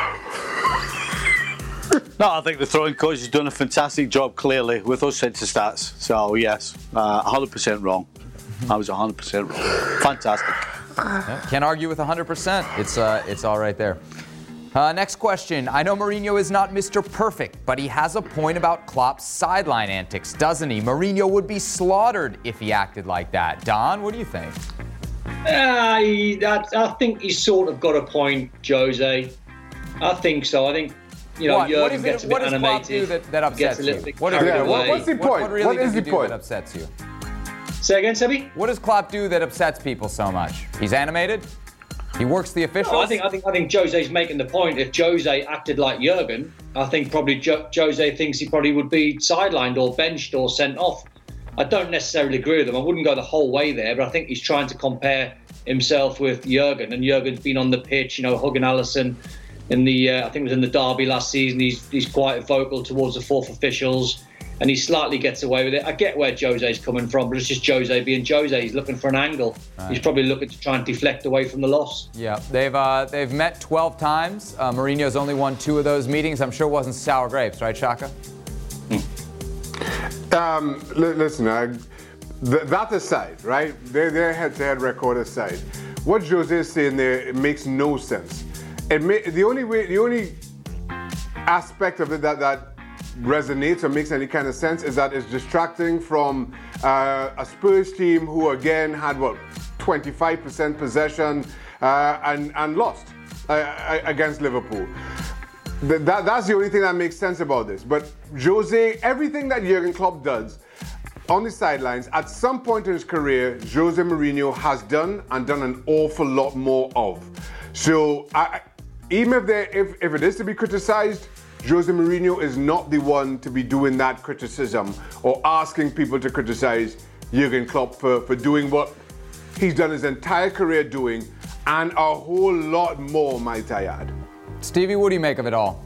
No, I think the throwing coach has done a fantastic job, clearly, with those centre stats. So, yes, uh, one hundred percent wrong. I was one hundred percent wrong. Fantastic. Yeah, can't argue with one hundred percent. It's, uh, it's all right there. Uh, next question. I know Mourinho is not Mister Perfect, but he has a point about Klopp's sideline antics, doesn't he? Mourinho would be slaughtered if he acted like that. Don, what do you think? Uh, I, I think he's sort of got a point, Jose. I think so. I think, you know, what? Jurgen what gets it, a bit what animated. What does Klopp do that, that upsets you? What, is, yeah, what, what's the point? What, what really what is does he the do point? that upsets you? Say again, Sebi? What does Klopp do that upsets people so much? He's animated? He works the officials? No, I think I think I think Jose's making the point. If Jose acted like Jurgen, I think probably jo- Jose thinks he probably would be sidelined or benched or sent off. I don't necessarily agree with him. I wouldn't go the whole way there, but I think he's trying to compare himself with Jurgen, and Jurgen's been on the pitch, you know, hugging Alisson in the uh, I think it was in the derby last season. He's he's quite vocal towards the fourth officials, and he slightly gets away with it. I get where Jose's coming from, but it's just Jose being Jose. He's looking for an angle. Right. He's probably looking to try and deflect away from the loss. Yeah, they've uh, they've met twelve times. Uh, Mourinho's only won two of those meetings. I'm sure it wasn't sour grapes, right, Shaka? Hmm. Um, l- listen, I, th- that aside, right? Their, their head-to-head record aside, what Jose is saying there, it makes no sense. It may, the only way, the only aspect of it that that resonates or makes any kind of sense is that it's distracting from uh, a Spurs team who again had what twenty-five percent possession uh, and and lost uh, against Liverpool. Th- that that's the only thing that makes sense about this. But Jose, everything that Jurgen Klopp does on the sidelines, at some point in his career, Jose Mourinho has done and done an awful lot more of. So I, even if there, if if it is to be criticized, Jose Mourinho is not the one to be doing that criticism or asking people to criticize Jurgen Klopp for, for doing what he's done his entire career doing, and a whole lot more, might I add. Stevie, what do you make of it all?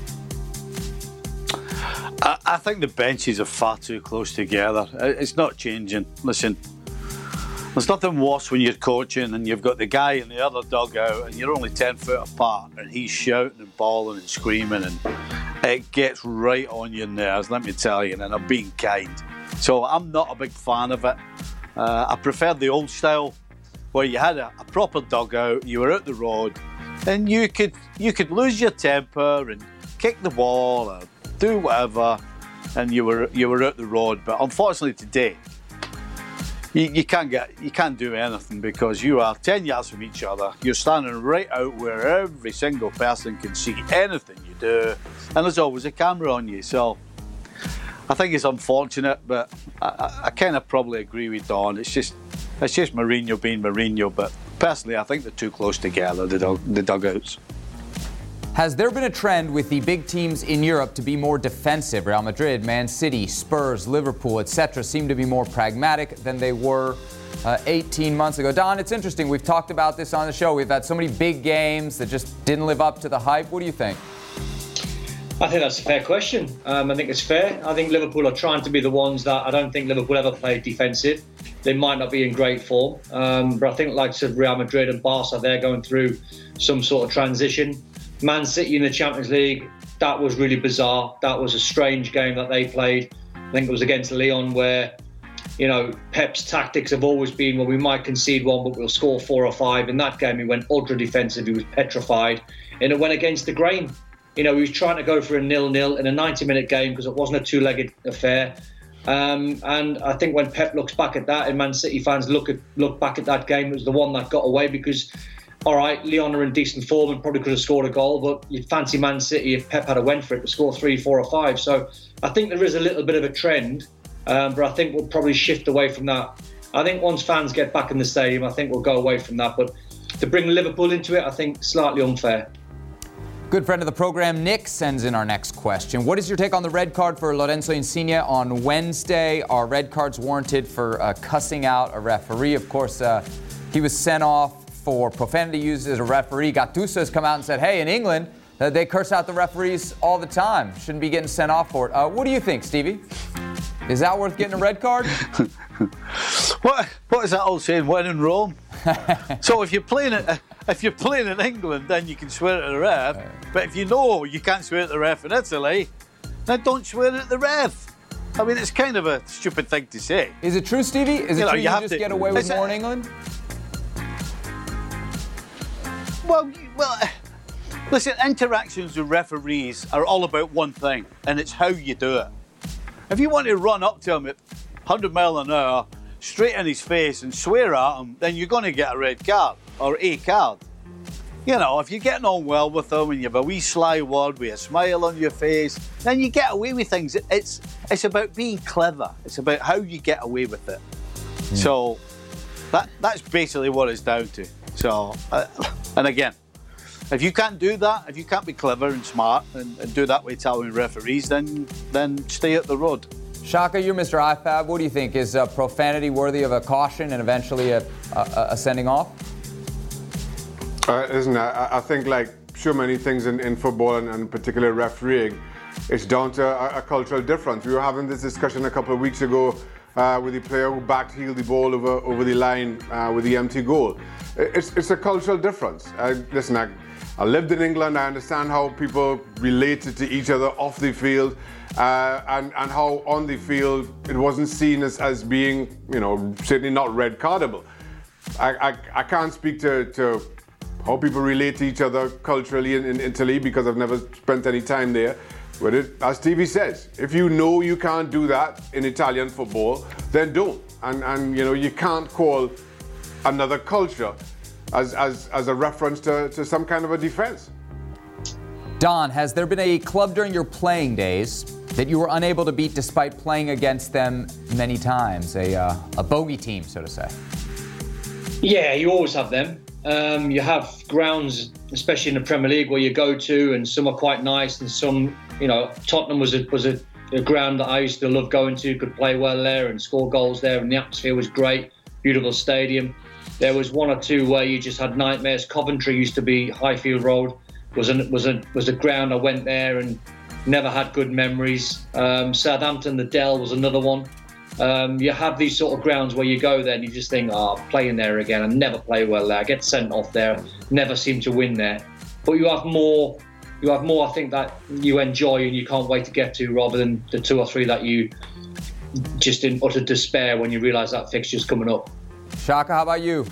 I, I think the benches are far too close together. It's not changing. Listen, there's nothing worse when you're coaching and you've got the guy in the other dugout and you're only ten foot apart and he's shouting and bawling and screaming, and it gets right on your nerves, let me tell you, and I'm being kind. So I'm not a big fan of it. Uh, I prefer the old style where you had a, a proper dugout, you were out the road, and you could you could lose your temper and kick the ball or do whatever, and you were you were out the road. But unfortunately today, you, you can't get you can't do anything because you are ten yards from each other. You're standing right out where every single person can see anything you do, and there's always a camera on you. So I think it's unfortunate, but I, I, I kind of probably agree with Don. It's just it's just Mourinho being Mourinho. But personally, I think they're too close together, the, dug, the dugouts. Has there been a trend with the big teams in Europe to be more defensive? Real Madrid, Man City, Spurs, Liverpool, et cetera seem to be more pragmatic than they were uh, eighteen months ago. Don, it's interesting. We've talked about this on the show. We've had so many big games that just didn't live up to the hype. What do you think? I think that's a fair question. Um, I think it's fair. I think Liverpool are trying to be the ones that I don't think Liverpool ever played defensive. They might not be in great form, um, but I think like said Real Madrid and Barca, they're going through some sort of transition. Man City in the Champions League, that was really bizarre. That was a strange game that they played. I think it was against Lyon where, you know, Pep's tactics have always been, well, we might concede one, but we'll score four or five. In that game, he went ultra defensive. He was petrified. And it went against the grain. You know, he was trying to go for a nil-nil in a ninety-minute game because it wasn't a two-legged affair. Um, and I think when Pep looks back at that, and Man City fans look at look back at that game, it was the one that got away because, all right, Lyon are in decent form and probably could have scored a goal, but you'd fancy Man City if Pep had a went for it to score three, four or five. So I think there is a little bit of a trend, um, but I think we'll probably shift away from that. I think once fans get back in the stadium, I think we'll go away from that. But to bring Liverpool into it, I think slightly unfair. Good friend of the program, Nick, sends in our next question. What is your take on the red card for Lorenzo Insigne on Wednesday? Are red cards warranted for uh, cussing out a referee? Of course, uh, he was sent off for profanity used as a referee. Gattuso has come out and said, hey, in England, uh, they curse out the referees all the time. Shouldn't be getting sent off for it. Uh, what do you think, Stevie? Is that worth getting a red card? what What is that old saying? When in Rome? So if you're playing it, if you're playing in England, then you can swear at the ref. But if you know you can't swear at the ref in Italy, then don't swear at the ref. I mean, it's kind of a stupid thing to say. Is it true, Stevie? Is it you know, true you, you have just to, get away with more in England? Well, well, listen, interactions with referees are all about one thing, and it's how you do it. If you want to run up to him at one hundred mile an hour, straight in his face and swear at him, then you're going to get a red card or a card. You know, if you're getting on well with him and you have a wee sly word with a smile on your face, then you get away with things. It's it's about being clever. It's about how you get away with it. Mm. So that that's basically what it's down to. So, uh, and again, if you can't do that, if you can't be clever and smart and, and do that with Italian referees, then then stay at the road. Shaka, you're Mister I F A B. What do you think? Is uh, profanity worthy of a caution and eventually a, a, a sending off? Uh, listen, I, I think like so many things in, in football and, and particularly refereeing, it's down to a, a cultural difference. We were having this discussion a couple of weeks ago uh, with the player who backed heeled the ball over, over the line uh, with the empty goal. It's, it's a cultural difference. Uh, listen, I, I lived in England. I understand how people related to each other off the field uh, and, and how on the field it wasn't seen as, as being, you know, certainly not red cardable. I, I, I can't speak to, to how people relate to each other culturally in, in Italy because I've never spent any time there. But it, as Stevie says, if you know you can't do that in Italian football, then don't. And, and you know, you can't call another culture as, as, as a reference to, to some kind of a defense. Don, has there been a club during your playing days that you were unable to beat despite playing against them many times? A, uh, a bogey team, so to say. Yeah, you always have them. Um, you have grounds, especially in the Premier League, where you go to, and some are quite nice, and some, you know, Tottenham was a was a, a ground that I used to love going to. Could play well there and score goals there, and the atmosphere was great. Beautiful stadium. There was one or two where you just had nightmares. Coventry used to be Highfield Road. Was a was a was a ground I went there and never had good memories. Um, Southampton, the Dell was another one. Um, you have these sort of grounds where you go there and you just think, oh, I'm playing there again. I never play well there. I get sent off there. Never seem to win there. But you have more, you have more, I think, that you enjoy and you can't wait to get to, rather than the two or three that you just in utter despair when you realise that fixture's coming up. Shaka, how about you?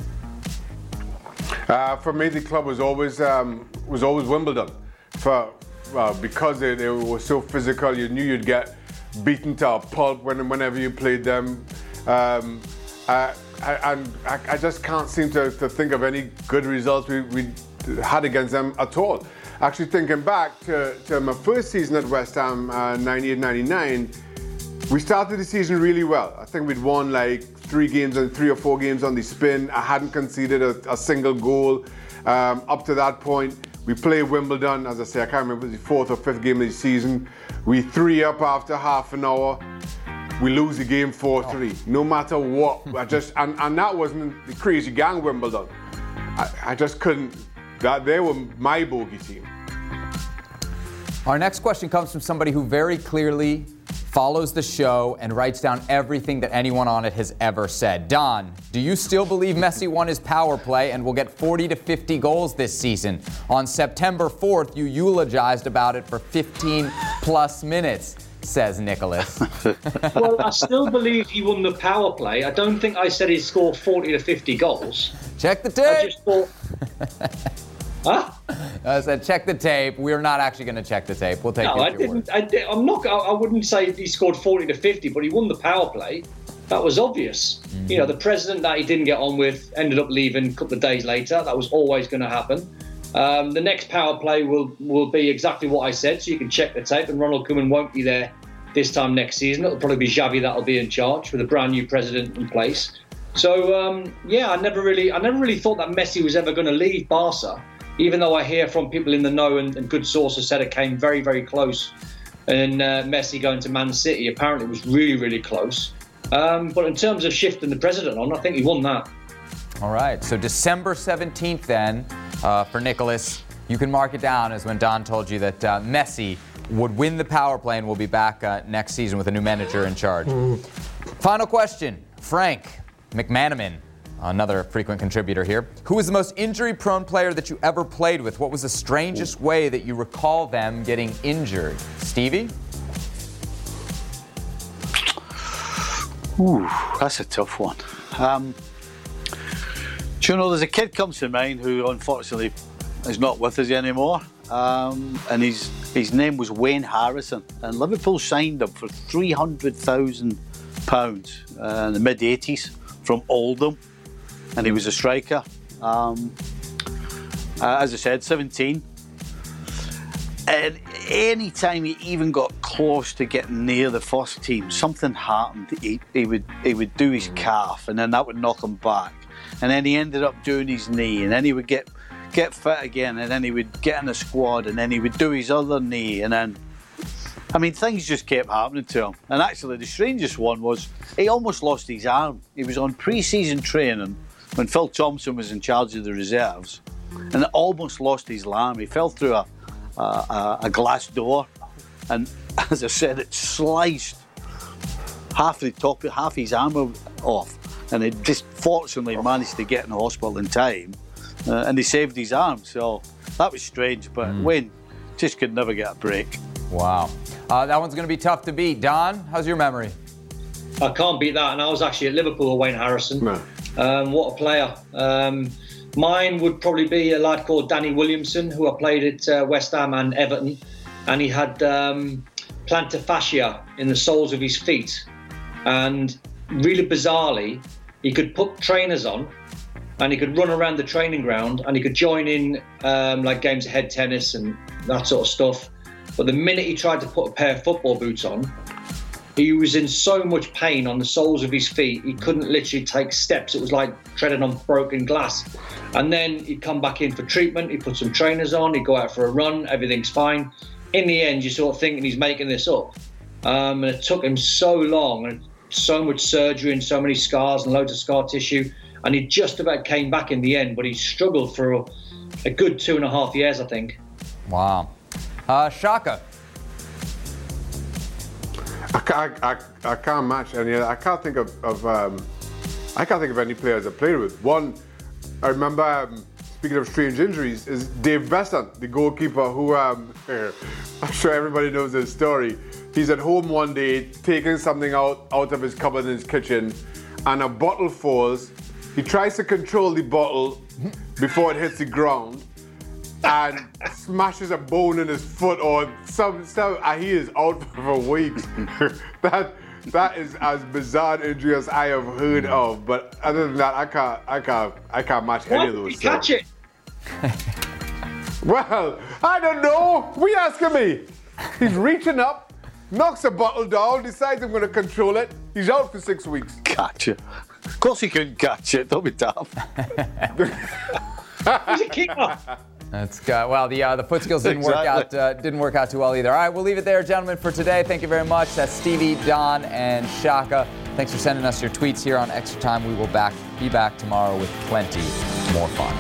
Uh, for me, the club was always um, was always Wimbledon. For uh, because they, they were so physical, you knew you'd get beaten to a pulp when, whenever you played them. Um, uh, I, and I, I just can't seem to, to think of any good results we, we had against them at all. Actually, thinking back to, to my first season at West Ham, uh, ninety-eight ninety-nine, we started the season really well. I think we'd won like three games and three or four games on the spin. I hadn't conceded a, a single goal um, up to that point. We played Wimbledon, as I say, I can't remember, it was the fourth or fifth game of the season. We three up after half an hour. We lose the game four three. No matter what, I just and, and that wasn't the crazy gang Wimbledon. I, I just couldn't. That they were my bogey team. Our next question comes from somebody who very clearly follows the show and writes down everything that anyone on it has ever said. Don, do you still believe Messi won his power play and will get forty to fifty goals this season? On September fourth, you eulogized about it for fifteen plus minutes, says Nicholas. Well, I still believe he won the power play. I don't think I said he'd score forty to fifty goals. Check the tape. I just thought... Huh? I said, check the tape. We're not actually going to check the tape. We'll take no, it I your didn't. word. I did, I'm not. I, I wouldn't say he scored forty to fifty, but he won the power play. That was obvious. Mm-hmm. You know, the president that he didn't get on with ended up leaving a couple of days later. That was always going to happen. Um, the next power play will will be exactly what I said, so you can check the tape. And Ronald Koeman won't be there this time next season. It'll probably be Xavi that'll be in charge with a brand new president in place. So um, yeah, I never really, I never really thought that Messi was ever going to leave Barca. Even though I hear from people in the know and, and good sources said it came very, very close. And uh, Messi going to Man City, apparently it was really, really close. Um, but in terms of shifting the president on, I think he won that. All right, so December seventeenth then, uh, for Nicholas, you can mark it down as when Don told you that uh, Messi would win the power play and will be back uh, next season with a new manager in charge. Mm. Final question, Frank McManaman. Another frequent contributor here. Who was the most injury-prone player that you ever played with? What was the strangest way that you recall them getting injured? Stevie? Ooh, that's a tough one. Um, do you know, there's a kid comes to mind who unfortunately is not with us anymore. Um, and his, his name was Wayne Harrison. And Liverpool signed him for three hundred thousand pounds uh, in the mid eighties from Oldham. And he was a striker. Um, uh, as I said, seventeen. And any time he even got close to getting near the first team, something happened. He, he would he would do his calf, and then that would knock him back. And then he ended up doing his knee, and then he would get get fit again, and then he would get in the squad, and then he would do his other knee, and then. I mean, things just kept happening to him. And actually, the strangest one was he almost lost his arm. He was on pre-season training when Phil Thompson was in charge of the reserves, and almost lost his arm. He fell through a, a, a glass door, and as I said, it sliced half the top, half his arm off, and he just fortunately managed to get in the hospital in time, uh, and he saved his arm. So that was strange, but mm. Wayne just could never get a break. Wow. Uh, that one's going to be tough to beat. Don, how's your memory? I can't beat that, and I was actually at Liverpool with Wayne Harrison. No. Um, what a player. Um, mine would probably be a lad called Danny Williamson, who I played at uh, West Ham and Everton. And he had um, plantar fascia in the soles of his feet. And really bizarrely, he could put trainers on and he could run around the training ground and he could join in um, like games of head tennis and that sort of stuff. But the minute he tried to put a pair of football boots on, he was in so much pain on the soles of his feet, he couldn't literally take steps. It was like treading on broken glass. And then he'd come back in for treatment, he'd put some trainers on, he'd go out for a run, everything's fine. In the end, you're sort of thinking he's making this up. Um, and it took him so long, and so much surgery and so many scars and loads of scar tissue. And he just about came back in the end, but he struggled for a, a good two and a half years, I think. Wow. Uh, Shaka. I can't, I, I can't match any. I can't think of, of um, I can't think of any players I played with. One, I remember. Um, speaking of strange injuries, is Dave Besson, the goalkeeper, who um, I'm sure everybody knows his story. He's at home one day, taking something out out of his cupboard in his kitchen, and a bottle falls. He tries to control the bottle before it hits the ground. and smashes a bone in his foot or some, some and he is out for weeks. that that is as bizarre injury as I have heard of. But other than that, I can't I can't I can't match Why any of those. Did he catch it? Well, I don't know. We asking me. He's reaching up, knocks a bottle down, decides I'm going to control it. He's out for six weeks. Catch it. Of course he couldn't catch it. Don't be daft. He's a keeper. That's good. Well, the uh, the foot skills didn't Exactly. work out uh, didn't work out too well either. All right, we'll leave it there, gentlemen, for today. Thank you very much. That's Stevie, Don, and Shaka. Thanks for sending us your tweets here on Extra Time. We will back be back tomorrow with plenty more fun.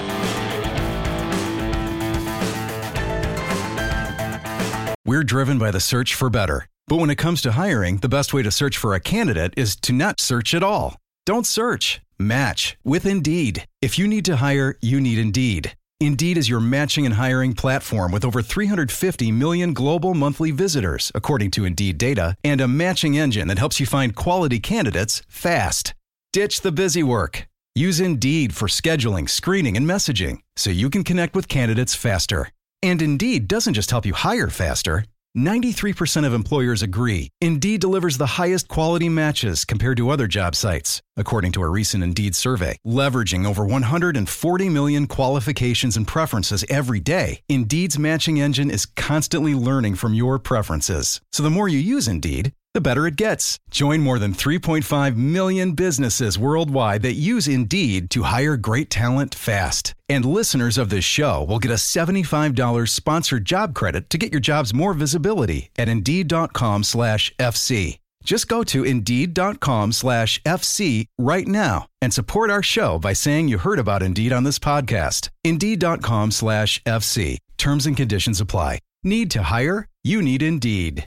We're driven by the search for better. But when it comes to hiring, the best way to search for a candidate is to not search at all. Don't search. Match with Indeed. If you need to hire, you need Indeed. Indeed is your matching and hiring platform with over three hundred fifty million global monthly visitors, according to Indeed data, and a matching engine that helps you find quality candidates fast. Ditch the busy work. Use Indeed for scheduling, screening, and messaging so you can connect with candidates faster. And Indeed doesn't just help you hire faster. ninety-three percent of employers agree Indeed delivers the highest quality matches compared to other job sites, according to a recent Indeed survey. Leveraging over one hundred forty million qualifications and preferences every day, Indeed's matching engine is constantly learning from your preferences. So the more you use Indeed, the better it gets. Join more than three point five million businesses worldwide that use Indeed to hire great talent fast. And listeners of this show will get a seventy-five dollars sponsored job credit to get your jobs more visibility at Indeed.com slash FC. Just go to Indeed.com slash FC right now and support our show by saying you heard about Indeed on this podcast. Indeed.com slash FC. Terms and conditions apply. Need to hire? You need Indeed.